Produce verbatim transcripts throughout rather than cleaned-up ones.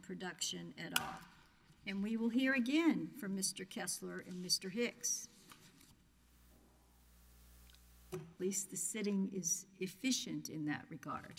production et al. And we will hear again from Mister Kessler and Mister Hicks. At least the sitting is efficient in that regard.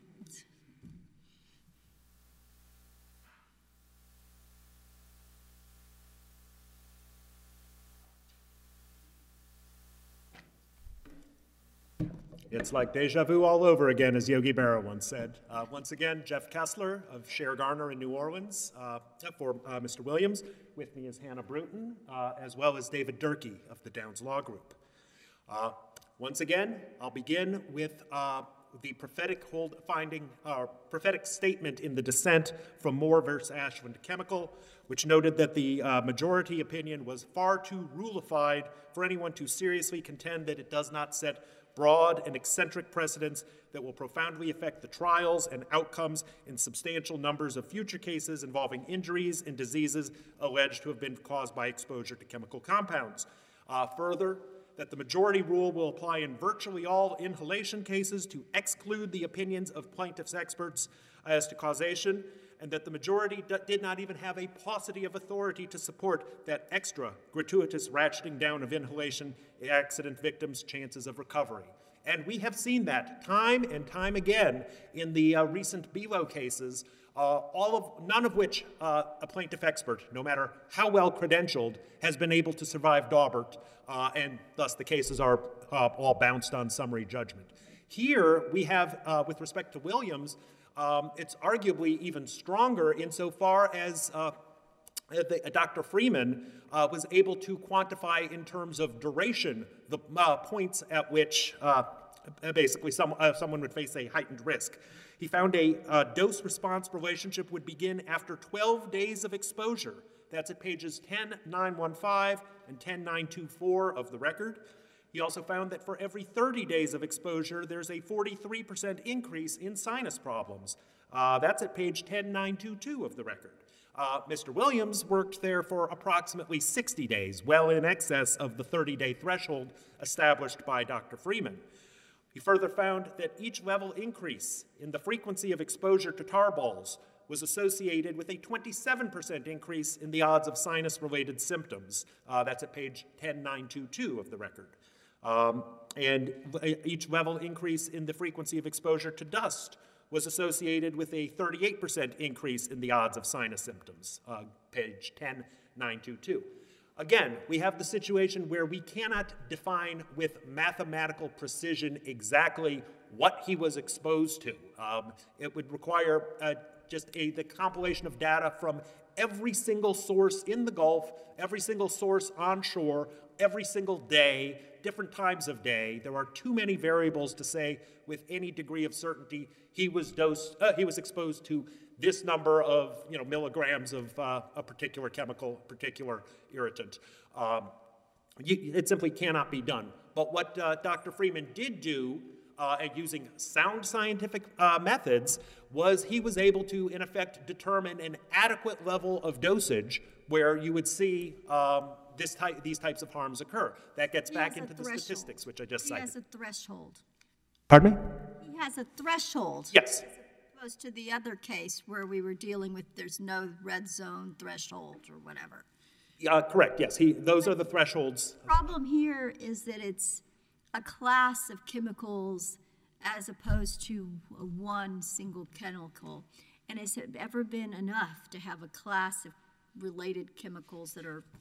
It's like deja vu all over again, as Yogi Berra once said. Uh, once again, Jeff Kessler of Sher Garner in New Orleans uh, for uh, Mister Williams. With me is Hannah Bruton, uh, as well as David Durkee of the Downs Law Group. Uh, once again, I'll begin with uh, the prophetic hold finding, uh, prophetic statement in the dissent from Moore versus Ashland Chemical, which noted that the uh, majority opinion was far too rulified for anyone to seriously contend that it does not set broad and eccentric precedents that will profoundly affect the trials and outcomes in substantial numbers of future cases involving injuries and diseases alleged to have been caused by exposure to chemical compounds. Uh, further, that the majority rule will apply in virtually all inhalation cases to exclude the opinions of plaintiffs' experts as to causation, and that the majority did not even have a paucity of authority to support that extra gratuitous ratcheting down of inhalation accident victims' chances of recovery. And we have seen that time and time again in the uh, recent Belo cases, uh, all of, none of which uh, a plaintiff expert, no matter how well credentialed, has been able to survive Daubert, uh, and thus the cases are uh, all bounced on summary judgment. Here we have, uh, with respect to Williams, Um, it's arguably even stronger insofar as uh, the, uh, Doctor Freeman uh, was able to quantify in terms of duration the uh, points at which uh, basically some, uh, someone would face a heightened risk. He found a uh, dose-response relationship would begin after twelve days of exposure. That's at pages ten nine fifteen and ten nine twenty-four of the record. He also found that for every thirty days of exposure, there's a forty-three percent increase in sinus problems. Uh, that's at page ten nine twenty-two of the record. Uh, Mister Williams worked there for approximately sixty days, well in excess of the thirty-day threshold established by Doctor Freeman. He further found that each level increase in the frequency of exposure to tar balls was associated with a twenty-seven percent increase in the odds of sinus-related symptoms. Uh, that's at page ten nine twenty-two of the record. Um, and each level increase in the frequency of exposure to dust was associated with a thirty-eight percent increase in the odds of sinus symptoms, uh, page ten nine twenty-two. Again, we have the situation where we cannot define with mathematical precision exactly what he was exposed to. Um, it would require uh, just a, the compilation of data from every single source in the Gulf, every single source onshore, every single day, different times of day. There are too many variables to say with any degree of certainty he was dosed, uh, he was exposed to this number of you know, milligrams of uh, a particular chemical, particular irritant. Um, you, it simply cannot be done. But what uh, Doctor Freeman did do, uh, and using sound scientific uh, methods, was he was able to, in effect, determine an adequate level of dosage where you would see um, this type, these types of harms occur. That gets he back into the threshold. statistics, which I just he cited. He has a threshold. Pardon me? He has a threshold. Yes. As opposed to the other case where we were dealing with there's no red zone threshold or whatever. Uh, correct, yes. He, those are the thresholds. The problem here is that it's a class of chemicals as opposed to one single chemical. And has it ever been enough to have a class of related chemicals that are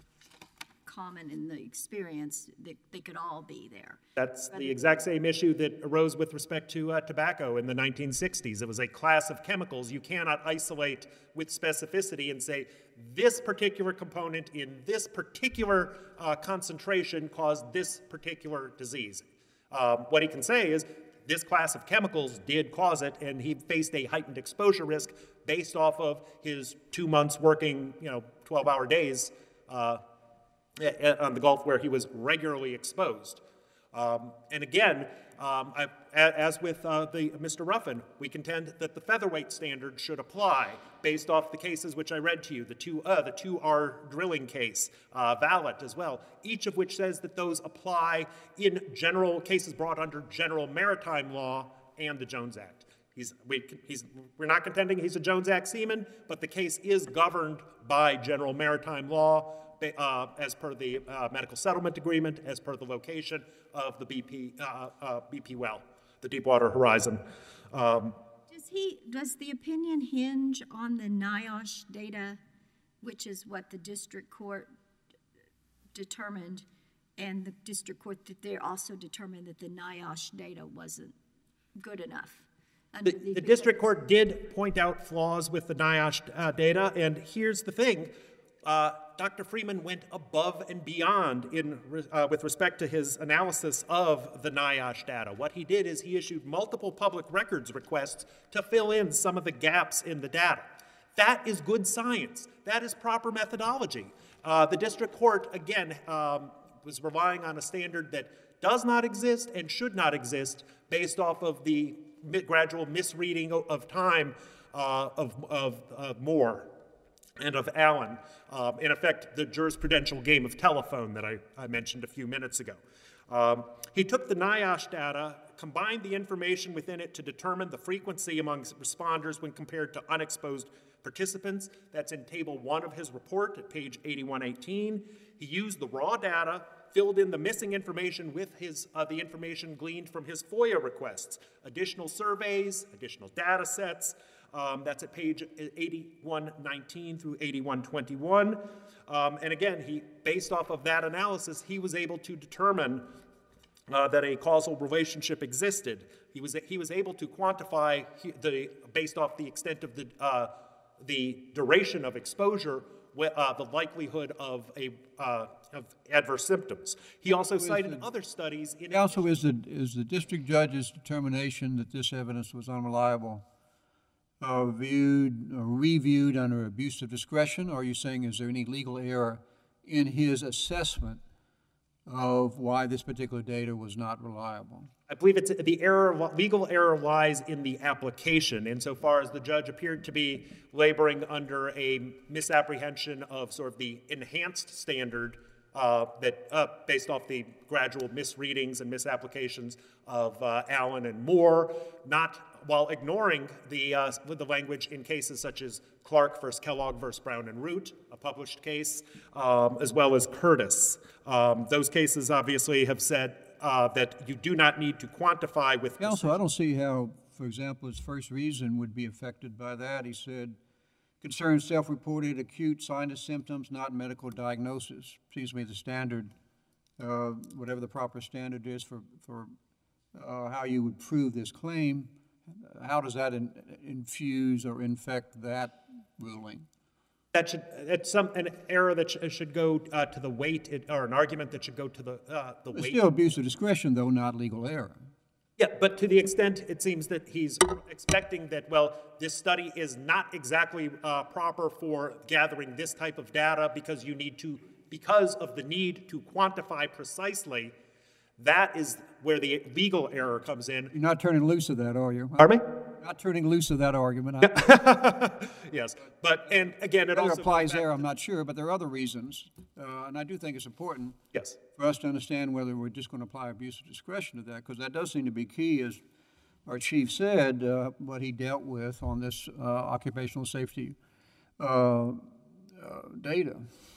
common in the experience, that they could all be there? That's but the exact same issue that arose with respect to uh, tobacco in the nineteen sixties. It was a class of chemicals you cannot isolate with specificity and say, this particular component in this particular uh, concentration caused this particular disease. Um, what he can say is, this class of chemicals did cause it, and he faced a heightened exposure risk based off of his two months working, you know, twelve-hour days uh, on the Gulf where he was regularly exposed. Um, and again, um, I, as with uh, the, Mister Ruffin, we contend that the featherweight standard should apply based off the cases which I read to you, the two, uh, the two R drilling case, uh, Valet as well, each of which says that those apply in general cases brought under general maritime law and the Jones Act. He's, we, he's, we're not contending he's a Jones Act seaman, but the case is governed by general maritime law uh, as per the uh, medical settlement agreement, as per the location of the B P, uh, uh, B P well, the Deepwater Horizon. Um, does he, does the opinion hinge on the NIOSH data, which is what the district court determined, and the district court, they also determined that the NIOSH data wasn't good enough? The, the district court did point out flaws with the NIOSH uh, data, and here's the thing. Uh, Doctor Freeman went above and beyond in, uh, with respect to his analysis of the NIOSH data. What he did is he issued multiple public records requests to fill in some of the gaps in the data. That is good science. That is proper methodology. Uh, the district court, again, um, was relying on a standard that does not exist and should not exist based off of the gradual misreading of time uh, of, of, of Moore and of Allen. Um, in effect, the jurisprudential game of telephone that I, I mentioned a few minutes ago. Um, he took the NIOSH data, combined the information within it to determine the frequency among responders when compared to unexposed participants. That's in table one of his report at page eighty-one eighteen. He used the raw data, filled in the missing information with his, uh, the information gleaned from his FOIA requests, additional surveys, additional data sets. Um, that's at page eighty-one nineteen through eighty-one twenty-one. Um, and again, he, based off of that analysis, he was able to determine uh, that a causal relationship existed. He was, he was able to quantify the, based off the extent of the, uh, the duration of exposure, Uh, the likelihood of a uh, of adverse symptoms. He also so cited the, other studies. In also, is the is the district judge's determination that this evidence was unreliable uh, viewed or reviewed under abuse of discretion, or are you saying is there any legal error in his assessment of why this particular data was not reliable? I believe it's the error, legal error lies in the application, insofar as the judge appeared to be laboring under a misapprehension of sort of the enhanced standard uh, that, uh, based off the gradual misreadings and misapplications of uh, Allen and Moore, not while ignoring the uh, the language in cases such as Clark versus Kellogg versus Brown and Root, a published case, um, as well as Curtis. Um, those cases obviously have said uh, that you do not need to quantify with. Also, I don't see how, for example, his first reason would be affected by that. He said, concerns self-reported acute sinus symptoms, not medical diagnosis. Seems to me the standard, uh, whatever the proper standard is for, for uh, how you would prove this claim, how does that in, infuse or infect that ruling? That should, it's some, an error that sh should go uh, to the weight, it, or an argument that should go to the, uh, the It's weight. still abuse of discretion, though, not legal error. Yeah, but to the extent it seems that he's expecting that, well, this study is not exactly uh, proper for gathering this type of data because you need to, because of the need to quantify precisely, that is where the legal error comes in. You're not turning loose of that, are you? Pardon me? Not turning loose of that argument. Yes, but, and again, it Whether also it applies there, I'm not sure, but there are other reasons, uh, and I do think it's important yes. for us to understand whether we're just going to apply abuse of discretion to that, because that does seem to be key, as our chief said, uh, what he dealt with on this uh, occupational safety uh, uh, data.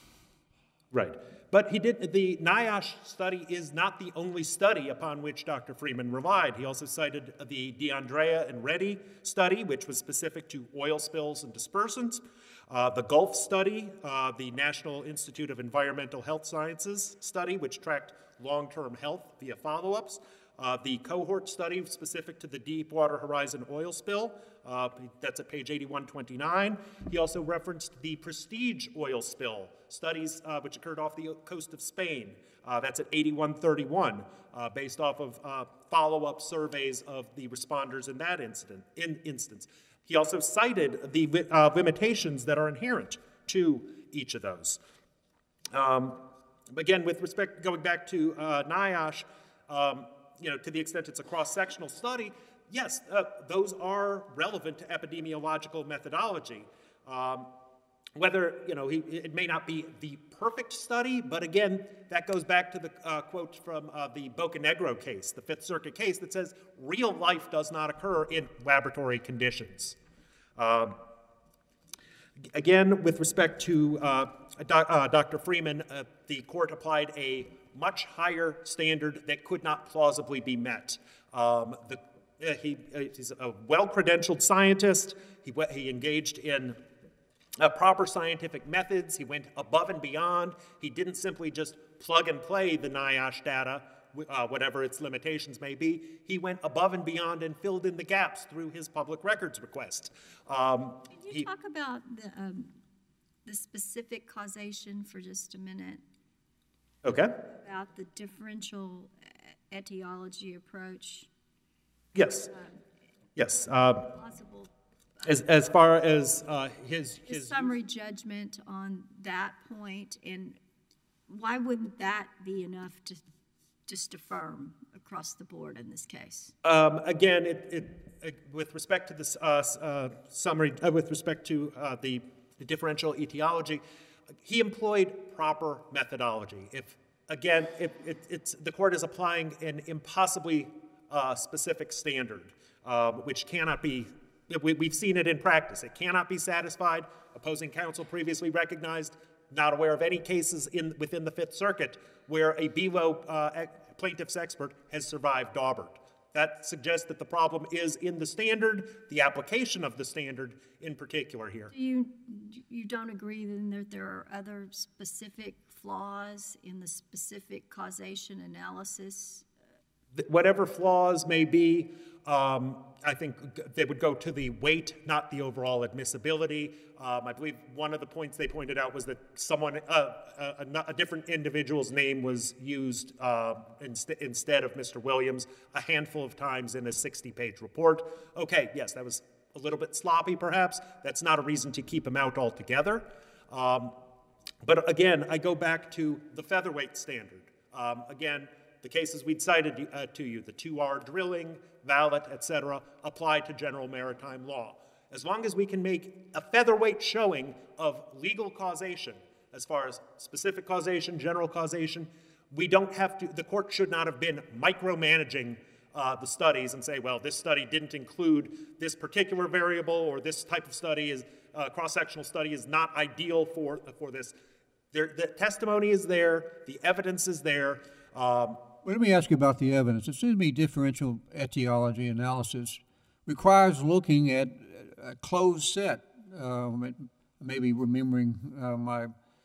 Right. But he did, the NIOSH study is not the only study upon which Doctor Freeman relied. He also cited the DeAndrea and Reddy study, which was specific to oil spills and dispersants. Uh, the Gulf study, uh, the National Institute of Environmental Health Sciences study, which tracked long-term health via follow-ups. Uh, the cohort study specific to the Deepwater Horizon oil spill, uh, that's at page eighty-one twenty-nine. He also referenced the Prestige oil spill studies, uh, which occurred off the coast of Spain. Uh, that's at eighty-one thirty-one, uh, based off of uh, follow-up surveys of the responders in that incident, in instance. He also cited the uh, limitations that are inherent to each of those. Um, again, with respect, going back to uh, NIOSH, um, you know, to the extent it's a cross-sectional study, yes, uh, those are relevant to epidemiological methodology. Um, whether, you know, he, it may not be the perfect study, but again, that goes back to the uh, quote from uh, the Bocanegra case, the Fifth Circuit case, that says real life does not occur in laboratory conditions. Um, again, with respect to uh, doc, uh, Doctor Freeman, uh, the court applied a much higher standard that could not plausibly be met. Um, the, uh, he, uh, he's a well-credentialed scientist. He, he engaged in Uh, proper scientific methods. He went above and beyond. He didn't simply just plug and play the NIOSH data, uh, whatever its limitations may be. He went above and beyond and filled in the gaps through his public records request. Um, Can you he, talk about the, um, the specific causation for just a minute? okay. About the differential etiology approach? Yes. Yes. Uh, Possible. as, as far as uh, his, His his summary judgment on that point, and why wouldn't that be enough to just affirm across the board in this case? Um, again, it, it, uh, with respect to this uh, uh, summary, uh, with respect to uh, the, the differential etiology, he employed proper methodology. If again, if it, it's the court is applying an impossibly uh, specific standard, uh, which cannot be. We, we've seen it in practice. It cannot be satisfied. Opposing counsel previously recognized, not aware of any cases in, within the Fifth Circuit where a B L O uh, plaintiff's expert has survived Daubert. That suggests that the problem is in the standard, the application of the standard in particular here. Do you, you don't agree then that there are other specific flaws in the specific causation analysis? Whatever flaws may be, um, I think they would go to the weight, not the overall admissibility. Um, I believe one of the points they pointed out was that someone, uh, a, a, a different individual's name was used uh, inst instead of Mister Williams a handful of times in a sixty-page report. Okay, yes, that was a little bit sloppy perhaps. That's not a reason to keep him out altogether. Um, but again, I go back to the featherweight standard. Um, again, the cases we'd cited uh, to you, the two R drilling, valet, et cetera, apply to general maritime law. As long as we can make a featherweight showing of legal causation, as far as specific causation, general causation, we don't have to, the court should not have been micromanaging uh, the studies and say, well, this study didn't include this particular variable, or this type of study is, uh, cross-sectional study is not ideal for, for this. There, the testimony is there, the evidence is there. Um, Well, let me ask you about the evidence. It seems to me differential etiology analysis requires looking at a closed set, um, maybe remembering uh, my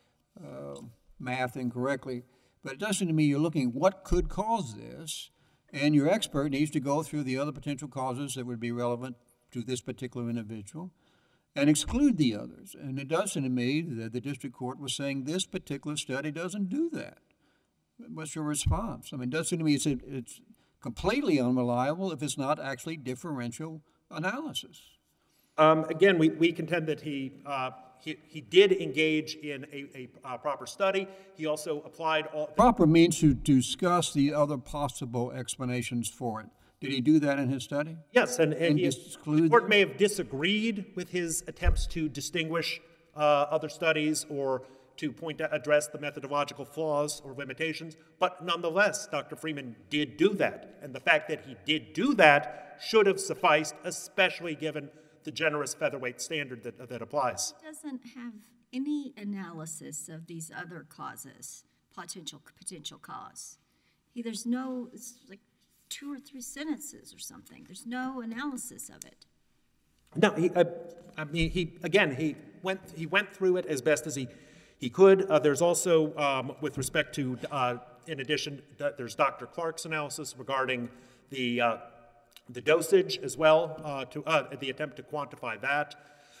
uh, math incorrectly, but it does seem to me you're looking at what could cause this, and your expert needs to go through the other potential causes that would be relevant to this particular individual and exclude the others. And it does seem to me that the district court was saying this particular study doesn't do that. What's your response? I mean, it does seem to me it's, it's completely unreliable if it's not actually differential analysis. Um, again, we, we contend that he, uh, he, he did engage in a, a uh, proper study. He also applied all... Proper means to discuss the other possible explanations for it. Did he do that in his study? Yes, and, and, And he, exclude the court them? may have disagreed with his attempts to distinguish uh, other studies or to point to address the methodological flaws or limitations, but nonetheless, Doctor Freeman did do that. And the fact that he did do that should have sufficed, especially given the generous featherweight standard that, that applies. It doesn't have any analysis of these other causes, potential potential cause. He, there's no, it's like two or three sentences or something. There's no analysis of it. No, he, uh, I mean, he, again, he went, he went through it as best as he, he could. Uh, there's also, um, with respect to, uh, in addition, there's Doctor Clark's analysis regarding the, uh, the dosage as well, uh, to uh, the attempt to quantify that.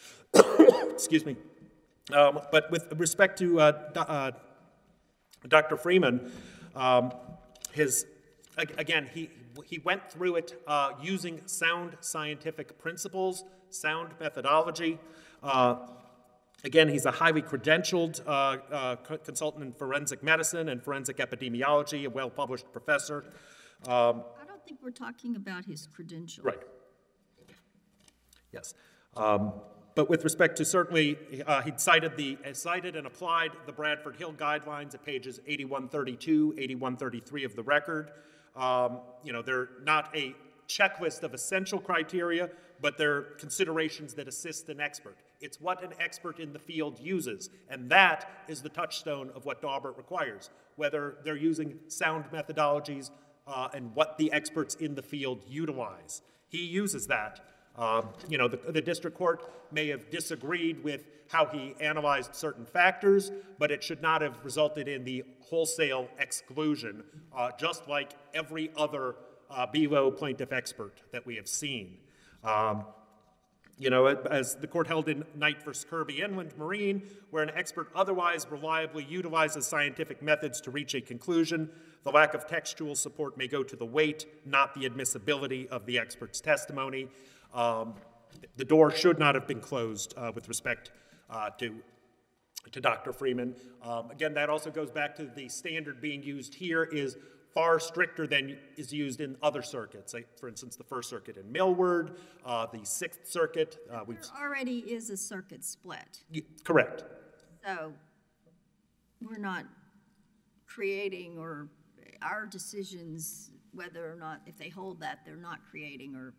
Excuse me. Um, but with respect to uh, uh, Doctor Freeman, um, his, again, he, he went through it uh, using sound scientific principles, sound methodology. Uh, again, he's a highly credentialed uh, uh, consultant in forensic medicine and forensic epidemiology, a well-published professor. Um, I don't think we're talking about his credentials. right. Yes. Um, but with respect to certainly, uh, he cited the cited and applied the Bradford Hill guidelines at pages eighty-one thirty-two, eighty-one thirty-three of the record. Um, you know, they're not a checklist of essential criteria, but they're considerations that assist an expert. It's what an expert in the field uses, and that is the touchstone of what Daubert requires, whether they're using sound methodologies uh, and what the experts in the field utilize. He uses that. Um, you know, the, the district court may have disagreed with how he analyzed certain factors, but it should not have resulted in the wholesale exclusion, uh, just like every other uh, B L O plaintiff expert that we have seen. Um, you know, as the court held in Knight versus Kirby Inland Marine, where an expert otherwise reliably utilizes scientific methods to reach a conclusion, the lack of textual support may go to the weight, not the admissibility of the expert's testimony. Um, the door should not have been closed uh, with respect uh, to, to Doctor Freeman. Um, again, that also goes back to the standard being used here is far stricter than is used in other circuits. Like, for instance, the First Circuit in Millward, uh, the Sixth Circuit. Uh, we've There already is a circuit split, y- correct. so we're not creating, or our decisions, whether or not, if they hold that, they're not creating, or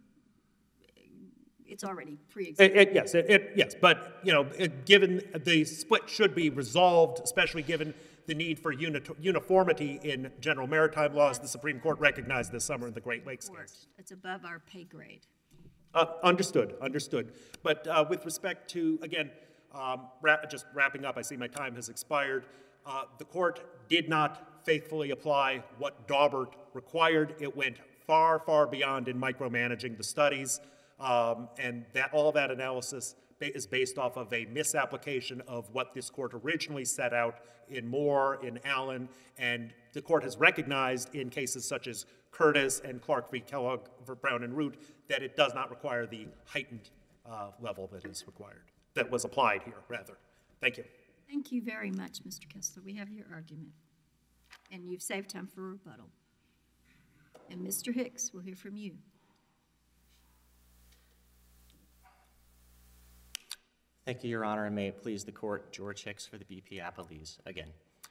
it's already pre-existing. It, it, yes, it, it, yes, but you know, it, given the split should be resolved, especially given the need for uni- uniformity in general maritime laws. The Supreme Court recognized this summer in the Great Lakes case. It's above our pay grade. Uh, understood, understood. But uh, with respect to, again, um, wrap, just wrapping up, I see my time has expired. Uh, the court did not faithfully apply what Daubert required. It went far, far beyond in micromanaging the studies. Um, and that all that analysis ba- is based off of a misapplication of what this court originally set out in Moore, in Allen, and the court has recognized in cases such as Curtis and Clark v. Kellogg for Brown and Root that it does not require the heightened uh, level that is required, that was applied here, rather. Thank you. Thank you very much, Mister Kessler. We have your argument, and you've saved time for rebuttal. And Mister Hicks, we'll hear from you. Thank you, Your Honor, and may it please the court, George Hicks for the B P Appellees again.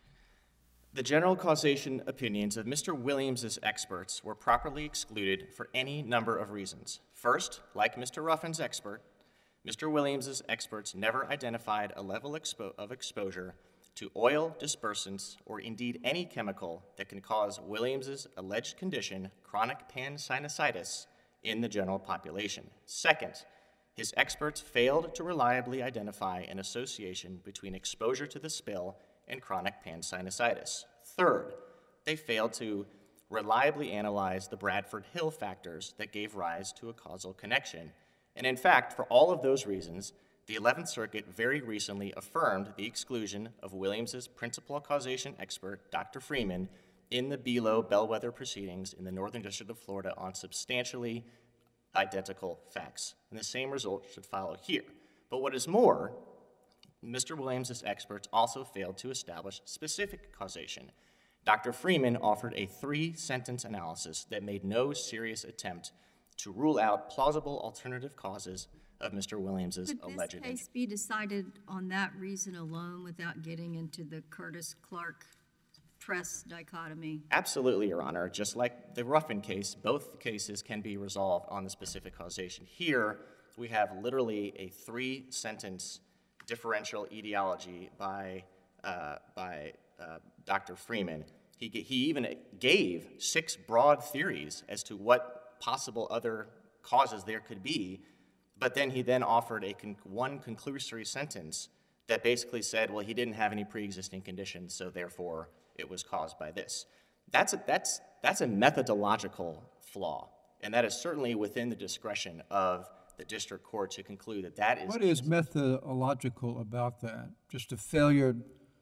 The general causation opinions of Mister Williams's experts were properly excluded for any number of reasons. First, like Mister Ruffin's expert, Mister Williams's experts never identified a level expo- of exposure to oil, dispersants, or indeed any chemical that can cause Williams's alleged condition, chronic pansinusitis, in the general population. Second, his experts failed to reliably identify an association between exposure to the spill and chronic pansinusitis. Third, they failed to reliably analyze the Bradford Hill factors that gave rise to a causal connection. And in fact, for all of those reasons, the eleventh Circuit very recently affirmed the exclusion of Williams's principal causation expert, Doctor Freeman, in the B L O bellwether proceedings in the Northern District of Florida on substantially identical facts, and the same result should follow here. But what is more, Mister Williams's experts also failed to establish specific causation. Doctor Freeman offered a three-sentence analysis that made no serious attempt to rule out plausible alternative causes of Mister Williams's alleged Could this case be decided on that reason alone without getting into the Curtis-Clark press dichotomy? Absolutely, Your Honor. Just like the Ruffin case, both cases can be resolved on the specific causation. Here, we have literally a three-sentence differential etiology by, uh, by uh, Doctor Freeman. He, he even gave six broad theories as to what possible other causes there could be, but then he then offered a con- one conclusory sentence that basically said, well, he didn't have any pre-existing conditions, so therefore it was caused by this. That's a, that's, that's a methodological flaw, and that is certainly within the discretion of the district court to conclude that that is... What is methodological about that? Just a failure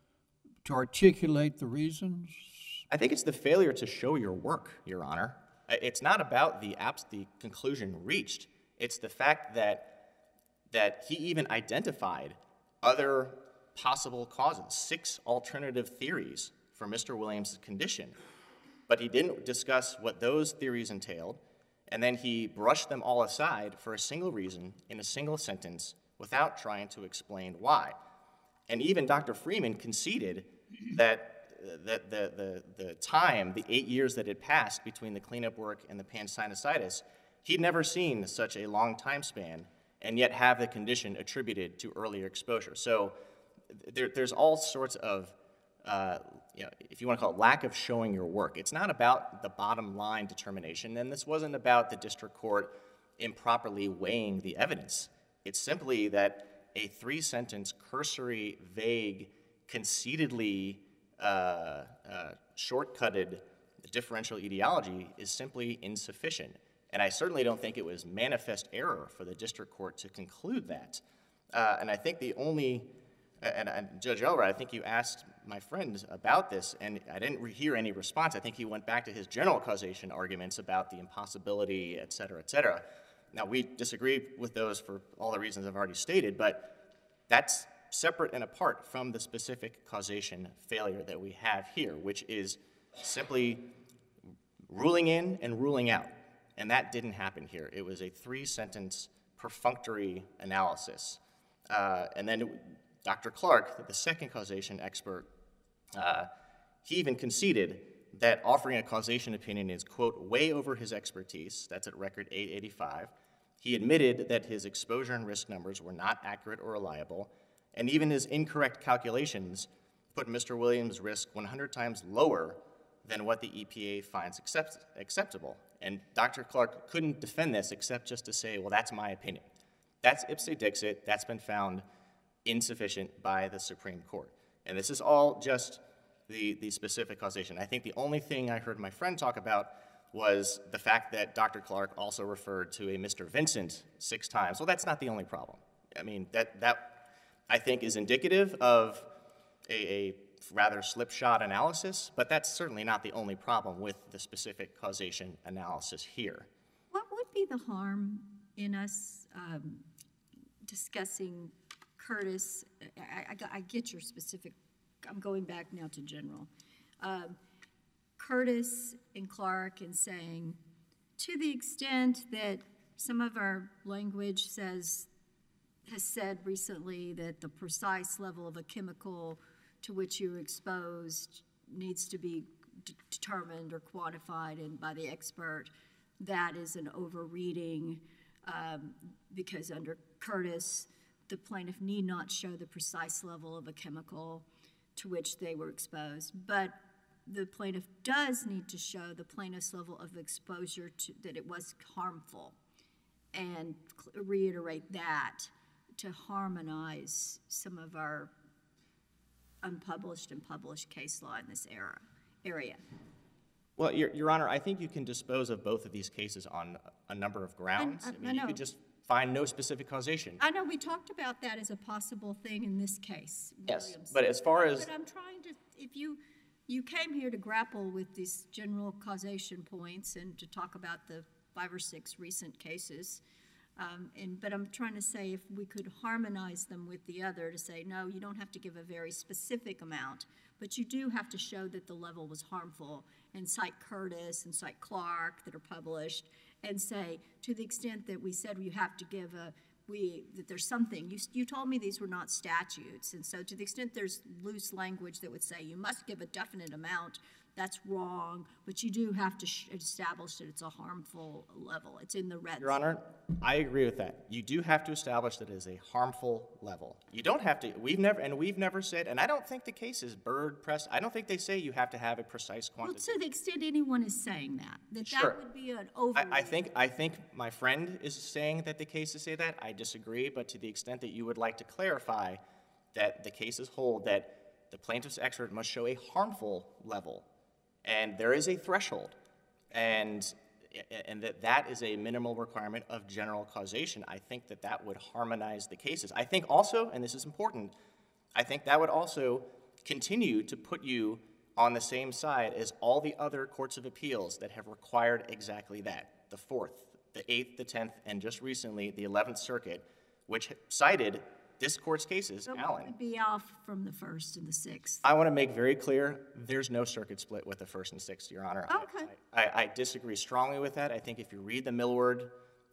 to articulate the reasons? I think it's the failure to show your work, Your Honor. It's not about the, abs- the conclusion reached. It's the fact that, that he even identified other possible causes, six alternative theories for Mister Williams' condition. But he didn't discuss what those theories entailed, and then he brushed them all aside for a single reason in a single sentence without trying to explain why. And even Doctor Freeman conceded that that the, the, the time, the eight years that had passed between the cleanup work and the pansinusitis, he'd never seen such a long time span and yet have the condition attributed to earlier exposure. So there, there's all sorts of, uh, you know, if you want to call it lack of showing your work. It's not about the bottom line determination, and this wasn't about the district court improperly weighing the evidence. It's simply that a three-sentence, cursory, vague, conceitedly uh, uh, shortcutted differential etiology is simply insufficient. And I certainly don't think it was manifest error for the district court to conclude that. Uh, and I think the only, and, and Judge Elrod, I think you asked my friend about this, and I didn't re- hear any response. I think he went back to his general causation arguments about the impossibility, et cetera, et cetera. Now, we disagree with those for all the reasons I've already stated, but that's separate and apart from the specific causation failure that we have here, which is simply ruling in and ruling out. And that didn't happen here. It was a three-sentence perfunctory analysis. Uh, and then it, Doctor Clark, the second causation expert, uh, he even conceded that offering a causation opinion is, quote, way over his expertise. That's at record eight eighty-five. He admitted that his exposure and risk numbers were not accurate or reliable, and even his incorrect calculations put Mister Williams' risk one hundred times lower than what the E P A finds accept- acceptable. And Doctor Clark couldn't defend this except just to say, well, that's my opinion. That's ipse dixit. That's been found insufficient by the Supreme Court. And this is all just the, the specific causation. I think the only thing I heard my friend talk about was the fact that Doctor Clark also referred to a Mister Vincent six times. Well, that's not the only problem. I mean, that, that I think is indicative of a, a rather slipshod analysis, but that's certainly not the only problem with the specific causation analysis here. What would be the harm in us um, discussing Curtis? I, I, I get your specific, I'm going back now to general. Um, Curtis and Clark and saying, to the extent that some of our language says, has said recently that the precise level of a chemical to which you're exposed needs to be d- determined or quantified and by the expert, that is an overreading um, because under Curtis, the plaintiff need not show the precise level of a chemical to which they were exposed, but the plaintiff does need to show the plaintiff's level of exposure to, that it was harmful, and cl- reiterate that to harmonize some of our unpublished and published case law in this era, area. Well, Your, Your Honor, I think you can dispose of both of these cases on a number of grounds. I- I- I mean, I you know. could just find no specific causation. I know we talked about that as a possible thing in this case, Yes, Williams. but as far as But I'm trying to, if you, you came here to grapple with these general causation points and to talk about the five or six recent cases, um, and, but I'm trying to say if we could harmonize them with the other to say, no, you don't have to give a very specific amount, but you do have to show that the level was harmful, and cite Curtis and cite Clark that are published, and say, to the extent that we said you have to give a, we, that there's something, you, you told me these were not statutes, and so to the extent there's loose language that would say you must give a definite amount, that's wrong, but you do have to sh- establish that it's a harmful level. It's in the red. Your Honor, I agree with that. You do have to establish that it is a harmful level. You don't have to, we've never, and we've never said, and I don't think the case is bird press, I don't think they say you have to have a precise Well, quantity. to the extent anyone is saying that, that Sure. that would be an over. I, I think, I think my friend is saying that the cases say that. I disagree, but to the extent that you would like to clarify that the cases hold that the plaintiff's expert must show a harmful level, and there is a threshold, and and that that is a minimal requirement of general causation, I think that that would harmonize the cases. I think also, and this is important, I think that would also continue to put you on the same side as all the other courts of appeals that have required exactly that. The Fourth, the Eighth, the Tenth, and just recently, the Eleventh Circuit, which cited this court's cases, But what Allen. would be off from the first and the sixth? I want to make very clear, there's no circuit split with the First and Sixth, Your Honor. I- Okay. I, I disagree strongly with that. I think if you read the Millward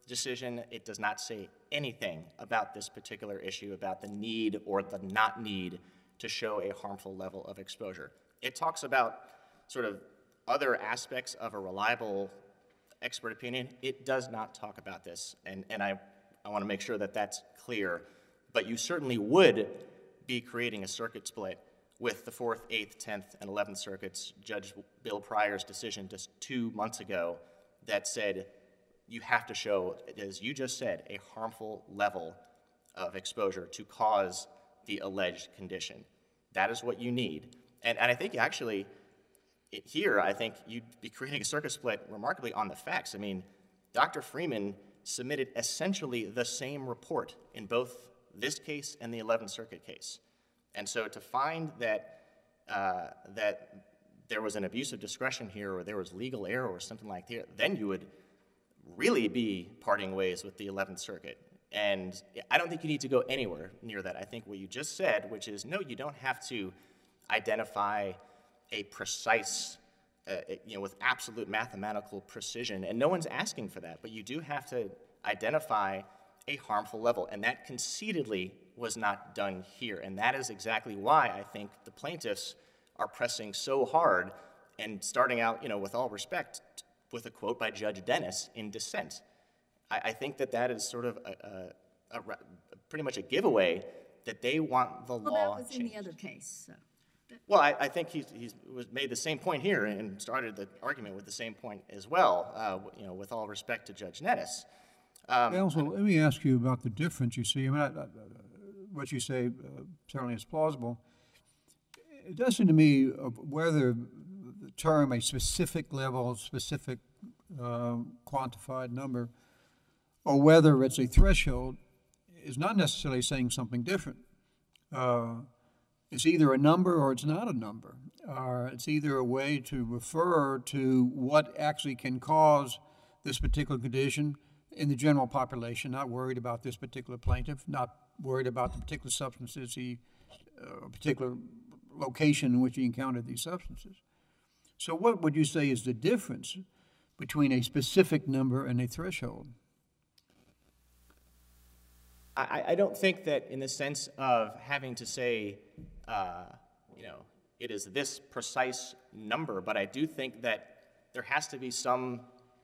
decision, it does not say anything about this particular issue, about the need or the not need to show a harmful level of exposure. It talks about sort of other aspects of a reliable expert opinion. It does not talk about this, and, and I, I want to make sure that that's clear. But you certainly would be creating a circuit split with the fourth, eighth, tenth, and eleventh circuits. Judge Bill Pryor's decision just two months ago that said you have to show, as you just said, a harmful level of exposure to cause the alleged condition. That is what you need. And, and I think actually, it, here, I think you'd be creating a circuit split remarkably on the facts. I mean, Doctor Freeman submitted essentially the same report in both this case and the eleventh Circuit case. And so to find that, uh, that there was an abuse of discretion here, or there was legal error or something like that, then you would really be parting ways with the eleventh Circuit. And I don't think you need to go anywhere near that. I think what you just said, which is, no, you don't have to identify a precise, uh, you know, with absolute mathematical precision, and no one's asking for that, but you do have to identify a harmful level, and that concededly was not done here, and that is exactly why I think the plaintiffs are pressing so hard and starting out, you know, with all respect, with a quote by Judge Dennis in dissent. I, I think that that is sort of a, a, a, a pretty much a giveaway that they want the Well, law that was in changed. the other case, so. Well, I, I think he's, he's was made the same point here and started the argument with the same point as well, uh, you know, with all respect to Judge Nettis. Um, Counsel, let me ask you about the difference you see. I mean, I, I, what you say uh, certainly is plausible. It does seem to me uh, whether the term a specific level, specific uh, quantified number, or whether it's a threshold is not necessarily saying something different. Uh, it's either a number or it's not a number. Uh, it's either a way to refer to what actually can cause this particular condition in the general population, not worried about this particular plaintiff, not worried about the particular substances he, uh, particular location in which he encountered these substances. So what would you say is the difference between a specific number and a threshold? I, I don't think that in the sense of having to say, uh, you know, it is this precise number, but I do think that there has to be some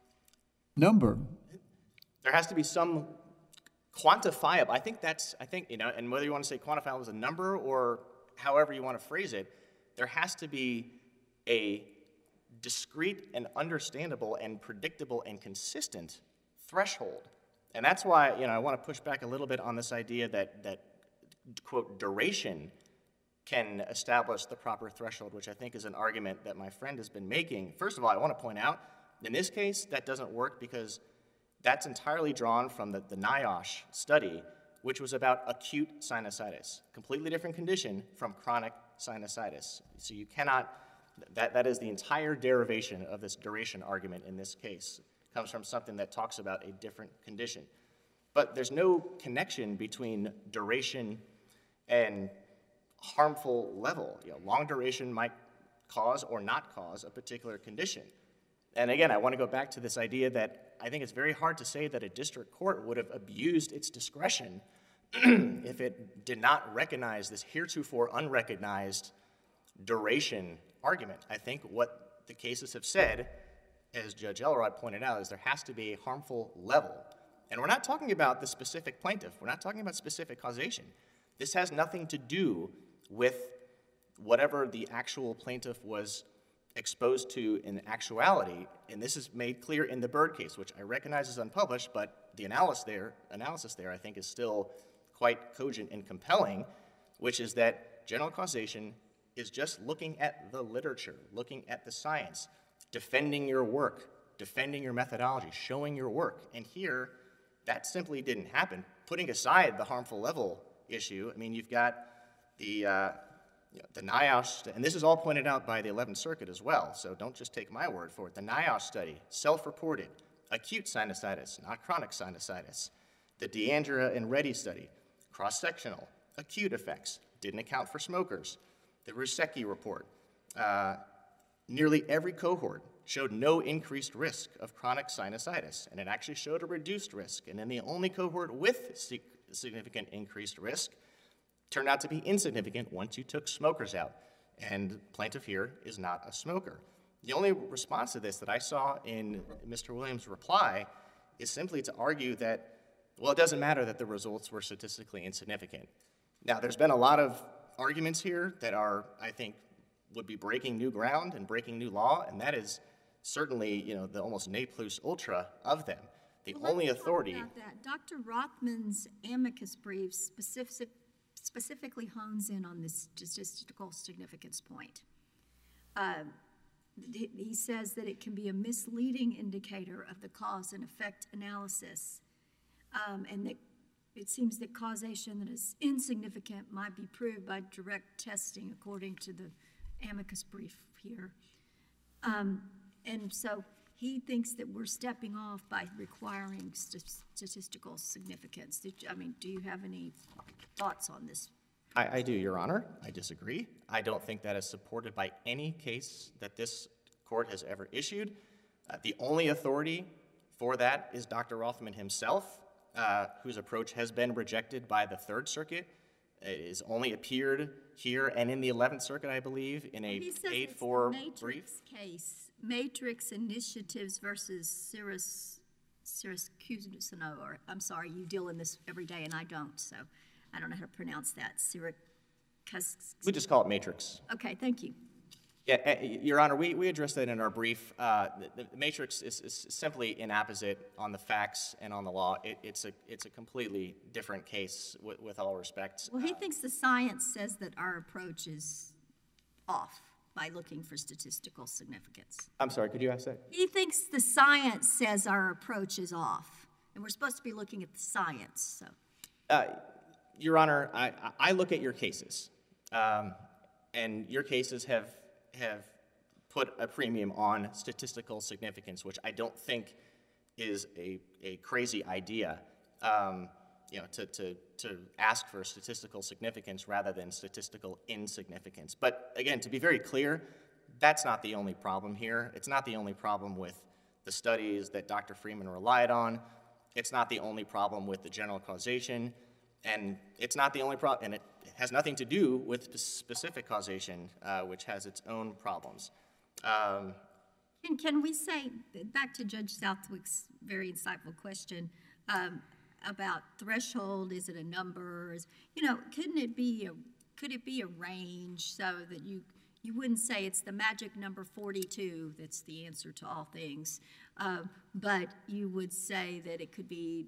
Number. There has to be some quantifiable. I think that's, I think, you know, and whether you want to say quantifiable as a number or however you want to phrase it, there has to be a discrete and understandable and predictable and consistent threshold. And that's why, you know, I want to push back a little bit on this idea that, that quote, duration can establish the proper threshold, which I think is an argument that my friend has been making. First of all, I want to point out, in this case, that doesn't work because that's entirely drawn from the, the NIOSH study, which was about acute sinusitis, completely different condition from chronic sinusitis. So you cannot, that, that is the entire derivation of this duration argument in this case, comes from something that talks about a different condition. But there's no connection between duration and harmful level. You know, long duration might cause or not cause a particular condition. And again, I want to go back to this idea that I think it's very hard to say that a district court would have abused its discretion if it did not recognize this heretofore unrecognized duration argument. I think what the cases have said, as Judge Elrod pointed out, is there has to be a harmful level. And we're not talking about the specific plaintiff. We're not talking about specific causation. This has nothing to do with whatever the actual plaintiff was exposed to in actuality, and this is made clear in the Byrd case, which I recognize is unpublished, but the analysis there, analysis there I think is still quite cogent and compelling, which is that general causation is just looking at the literature, looking at the science, defending your work, defending your methodology, showing your work. And here, that simply didn't happen. Putting aside the harmful level issue, I mean, you've got the uh, You know, the NIOSH, and this is all pointed out by the eleventh Circuit as well, so don't just take my word for it. The NIOSH study, self-reported, acute sinusitis, not chronic sinusitis. The D'Andrea and Reddy study, cross-sectional, acute effects, didn't account for smokers. The Rusecki report, uh, nearly every cohort showed no increased risk of chronic sinusitis, and it actually showed a reduced risk. And then the only cohort with sig- significant increased risk turned out to be insignificant once you took smokers out. And plaintiff here is not a smoker. The only response to this that I saw in Mister Williams' reply is simply to argue that, well, it doesn't matter that the results were statistically insignificant. Now, there's been a lot of arguments here that are, I think, would be breaking new ground and breaking new law, and that is certainly, you know, the almost ne plus ultra of them. The Well, only let's talk authority. about that. Doctor Rothman's amicus brief specific, specifically hones in on this statistical significance point. Uh, he, he says that it can be a misleading indicator of the cause and effect analysis, um, and that it seems that causation that is insignificant might be proved by direct testing, according to the amicus brief here. Um, and so he thinks that we're stepping off by requiring st- statistical significance. Did you, I mean, do you have any thoughts on this? I, I do, Your Honor. I disagree. I don't think that is supported by any case that this court has ever issued. Uh, the only authority for that is Doctor Rothman himself, uh, whose approach has been rejected by the Third Circuit. It has only appeared here and in the eleventh Circuit, I believe, in a He says it's the paid-for brief. Matrix case, Matrix Initiatives versus Cirrus, Syracuse, no, or, I'm sorry, you deal in this every day and I don't, so I don't know how to pronounce that. Syracuse. We just call it Matrix. Okay, thank you. Yeah, uh, Your Honor, we, we addressed that in our brief. Uh, the, the matrix is, is simply inapposite on the facts and on the law. It, it's a it's a completely different case, with, with all respect. Well, he thinks the science says that our approach is off by looking for statistical significance. I'm sorry, could you ask that? He thinks the science says our approach is off, and we're supposed to be looking at the science, so. Uh, Your Honor, I, I look at your cases, um, and your cases have have put a premium on statistical significance, which I don't think is a, a crazy idea, um, you know, to, to, to ask for statistical significance rather than statistical insignificance. But again, to be very clear, that's not the only problem here. It's not the only problem with the studies that Doctor Freeman relied on. It's not the only problem with the general causation. And it's not the only problem, and it has nothing to do with specific causation, uh, which has its own problems. Um, And can we say, back to Judge Southwick's very insightful question um, about threshold, is it a number? Is, you know, couldn't it be a, could it be a range so that you, you wouldn't say it's the magic number forty-two that's the answer to all things, uh, but you would say that it could be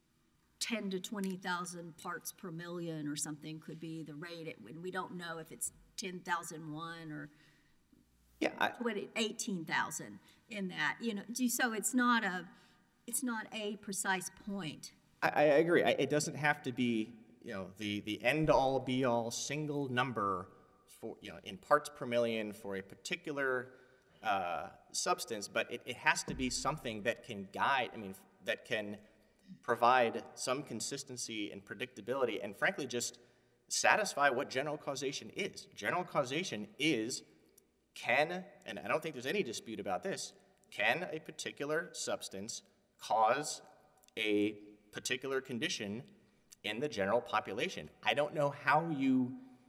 ten to twenty thousand parts per million or something could be the rate at when we don't know if it's ten thousand one or yeah, I, eighteen thousand in that, you know, do- so it's not a, it's not a precise point. I, I agree. I, it doesn't have to be, you know, the, the end-all, be-all single number for, you know, in parts per million for a particular uh, substance, but it, it has to be something that can guide, I mean, that can provide some consistency and predictability, and frankly, just satisfy what general causation is. General causation is, can, and I don't think there's any dispute about this, can a particular substance cause a particular condition in the general population? I don't know how you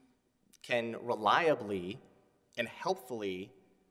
can reliably and helpfully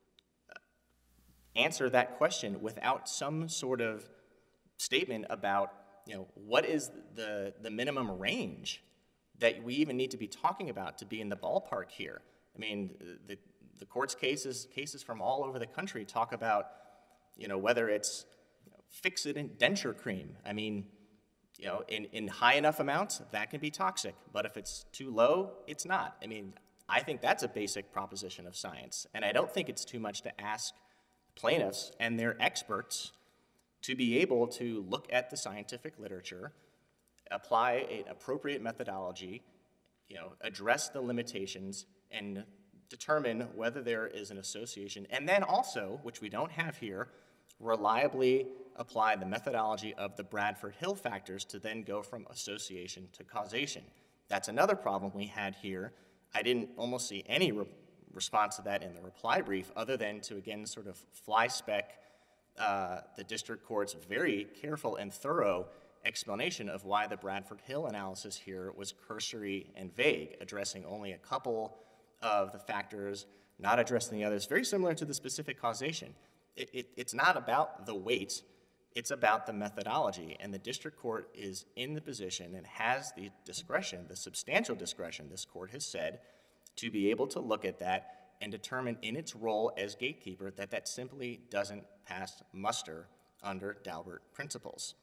answer that question without some sort of statement about, you know, what is the, the minimum range that we even need to be talking about to be in the ballpark here. I mean, the, the court's cases, cases from all over the country talk about, you know, whether it's, you know, fixant denture cream. I mean, you know, in, in high enough amounts, that can be toxic, but if it's too low, it's not. I mean, I think that's a basic proposition of science, and I don't think it's too much to ask plaintiffs and their experts to be able to look at the scientific literature, apply an appropriate methodology, you know, address the limitations, and determine whether there is an association, and then also, which we don't have here, reliably apply the methodology of the Bradford Hill factors to then go from association to causation. That's another problem we had here. I didn't almost see any re response to that in the reply brief, other than to, again, sort of fly-spec uh, the district court's very careful and thorough explanation of why the Bradford Hill analysis here was cursory and vague, addressing only a couple of the factors, not addressing the others, very similar to the specific causation. It, it, it's not about the weight, it's about the methodology, and the district court is in the position and has the discretion, the substantial discretion, this court has said, to be able to look at that and determine in its role as gatekeeper that that simply doesn't pass muster under Daubert principles.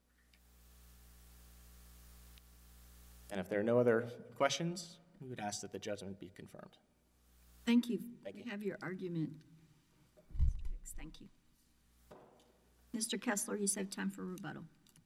And if there are no other questions, we would ask that the judgment be confirmed. Thank you. Thank you. You have your argument. Thank you. Mister Kessler, you have time for rebuttal.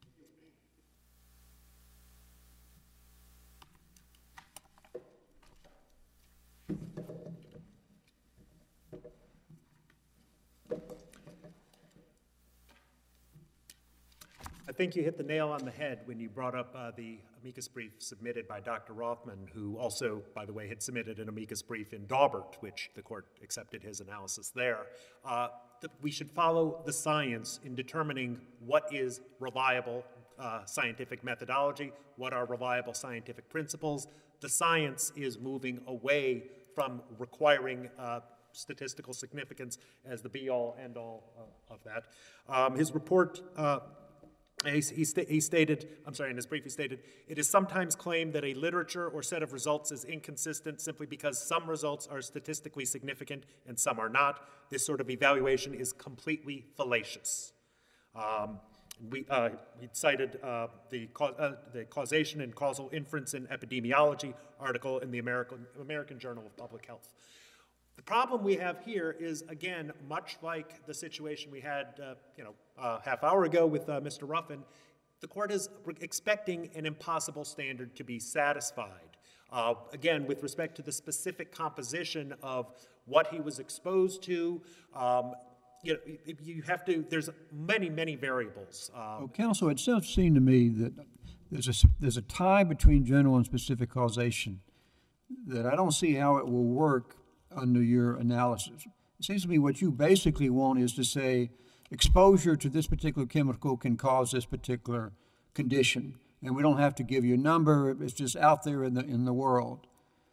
I think you hit the nail on the head when you brought up uh, the amicus brief submitted by Doctor Rothman, who also, by the way, had submitted an amicus brief in Daubert, which the court accepted his analysis there. Uh, that we should follow the science in determining what is reliable uh, scientific methodology, what are reliable scientific principles. The science is moving away from requiring uh, statistical significance as the be-all, end-all uh, of that. Um, his report uh, He, he, sta he stated, I'm sorry, in his brief he stated, it is sometimes claimed that a literature or set of results is inconsistent simply because some results are statistically significant and some are not. This sort of evaluation is completely fallacious. Um, we, uh, he cited uh, the, uh, the Causation and Causal Inference in Epidemiology article in the American, American Journal of Public Health. The problem we have here is, again, much like the situation we had, uh, you know, a half hour ago with uh, Mister Ruffin, the court is expecting an impossible standard to be satisfied. Uh, again, with respect to the specific composition of what he was exposed to, um, you know, you have to, there's many, many variables. Um, Well, counsel, it does seem to me that there's a, there's a tie between general and specific causation that I don't see how it will work under your analysis. It seems to me what you basically want is to say exposure to this particular chemical can cause this particular condition, and we don't have to give you a number, it's just out there in the, in the world.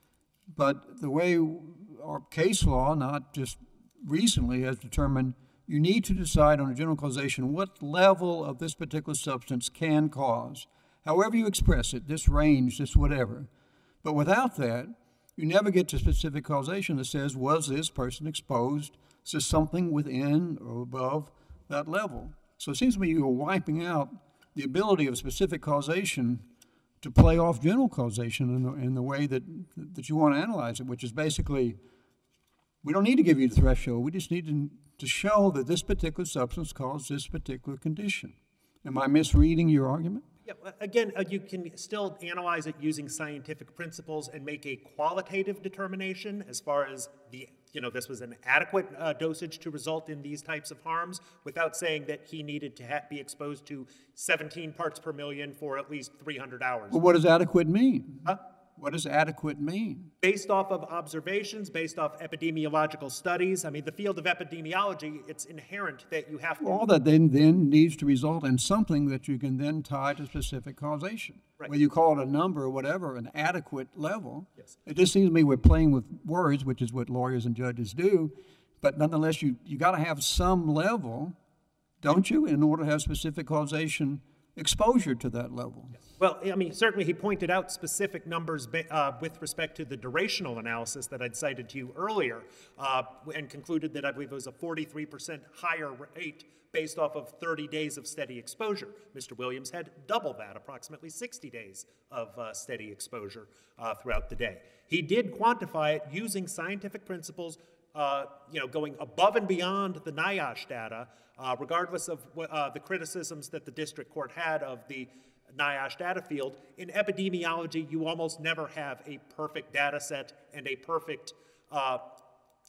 But the way our case law, not just recently, has determined you need to decide on a general causation what level of this particular substance can cause, however you express it, this range, this whatever. But without that, you never get to specific causation that says, was this person exposed to something within or above that level? So it seems to me you're wiping out the ability of specific causation to play off general causation in the, in the way that, that you want to analyze it, which is basically, we don't need to give you the threshold, we just need to, to show that this particular substance caused this particular condition. Am I misreading your argument? Yeah, again, uh, you can still analyze it using scientific principles and make a qualitative determination as far as the, you know, this was an adequate uh, dosage to result in these types of harms without saying that he needed to ha be exposed to seventeen parts per million for at least three hundred hours. Well, what does adequate mean? Huh? What does adequate mean? Based off of observations, based off epidemiological studies. I mean, the field of epidemiology, it's inherent that you have to... All that then, then needs to result in something that you can then tie to specific causation. Right. Whether you call it a number or whatever, an adequate level. Yes. It just seems to me we're playing with words, which is what lawyers and judges do, but nonetheless, you, you got to have some level, don't you, in order to have specific causation exposure to that level. Yes. Well, I mean, certainly he pointed out specific numbers uh, with respect to the durational analysis that I'd cited to you earlier, uh, and concluded that I believe it was a forty-three percent higher rate based off of thirty days of steady exposure. Mister Williams had double that, approximately sixty days of uh, steady exposure uh, throughout the day. He did quantify it using scientific principles, uh, you know, going above and beyond the NIOSH data, uh, regardless of uh, the criticisms that the district court had of the NIOSH data field. In epidemiology, you almost never have a perfect data set and a perfect uh,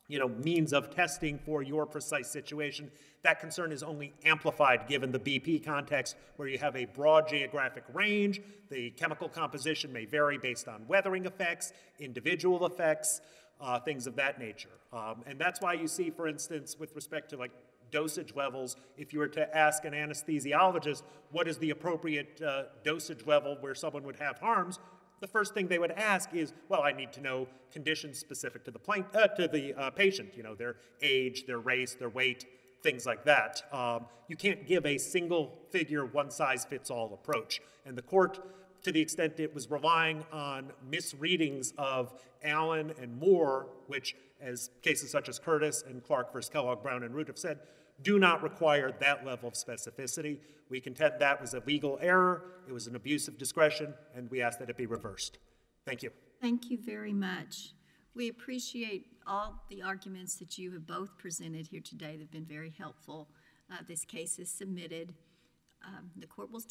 you know, means of testing for your precise situation. That concern is only amplified given the B P context where you have a broad geographic range. The chemical composition may vary based on weathering effects, individual effects, uh, things of that nature. Um, and that's why you see, for instance, with respect to like dosage levels, if you were to ask an anesthesiologist what is the appropriate uh, dosage level where someone would have harms, the first thing they would ask is, well, I need to know conditions specific to the, plank, uh, to the uh, patient, you know, their age, their race, their weight, things like that. Um, you can't give a single figure, one-size-fits-all approach. And the court, to the extent it was relying on misreadings of Allen and Moore, which, as cases such as Curtis and Clark versus Kellogg, Brown, and Root have said, do not require that level of specificity. We contend that was a legal error, it was an abuse of discretion, and we ask that it be reversed. Thank you. Thank you very much. We appreciate all the arguments that you have both presented here today. They've been very helpful. Uh, this case is submitted. Um, the court will